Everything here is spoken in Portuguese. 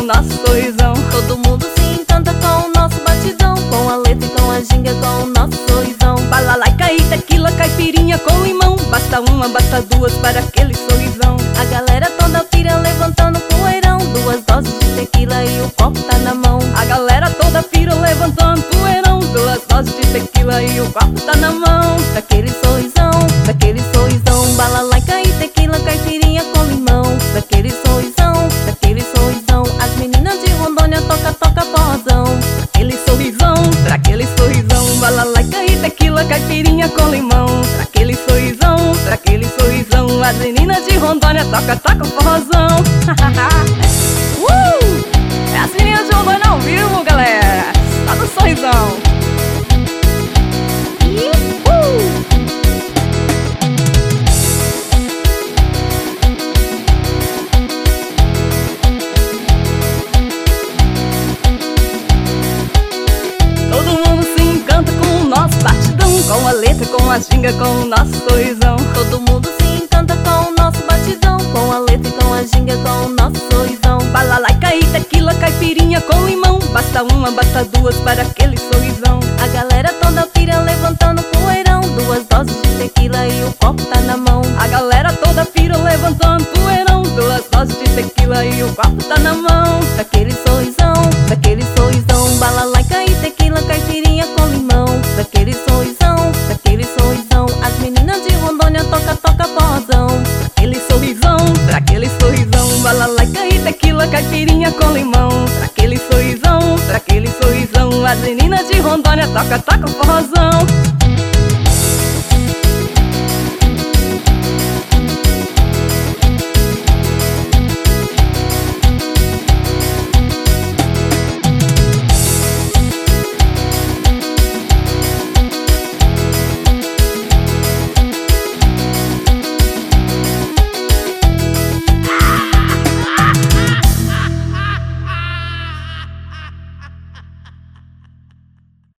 nosso sorrisão. Todo mundo se encanta com o nosso batidão, com a letra e com a ginga, com o nosso sorrisão. Balalaica e tequila, caipirinha com limão. Basta uma, basta duas para aquele sorrisão. A galera toda pira levantando poeirão, 2 doses de tequila e o copo tá na mão. A galera toda pira levantando poeirão, 2 doses de tequila e o copo tá na mão. Daquele sorrisão, daquele sorrisão. Balalaica e tequila, caipirinha com limão. Daquele sorrisão, daquele sorrisão. As meninas de Rondônia toca, toca porrozão. Aquele sorrisão, pra aquele sorrisão. Balalaica e tequila, caipirinha com limão. Pra aquele sorrisão, pra aquele sorrisão. As meninas de Rondônia toca, toca forrozão. É as meninas de Rondônia ao vivo, galera. Tá no sorrisão. Todo mundo se encanta com o nosso batidão, com a letra, com a ginga, com o nosso sorrisão. Todo mundo se encanta com o nosso batidão, com a letra e com a ginga, com o nosso sorrisão. Balalaica e tequila, caipirinha com limão. Basta uma, basta duas para aquele sorrisão. A galera toda pira levantando poeirão, 2 doses de tequila e o copo tá na mão. A galera toda pira levantando poeirão, 2 doses de tequila e o copo tá na mão. Daquele sorrisão, daquele sorrisão. Balalaica e tequila, caipirinha com limão. Daquele sorrisão, daquele sorrisão. As meninas de Rondônia toca, toca porrozão. Aquele sorrisão, pra aquele sorrisão. Balalaica e tequila, caipirinha com limão. Pra aquele sorrisão, pra aquele sorrisão. As meninas de Rondônia toca, toca forrozão.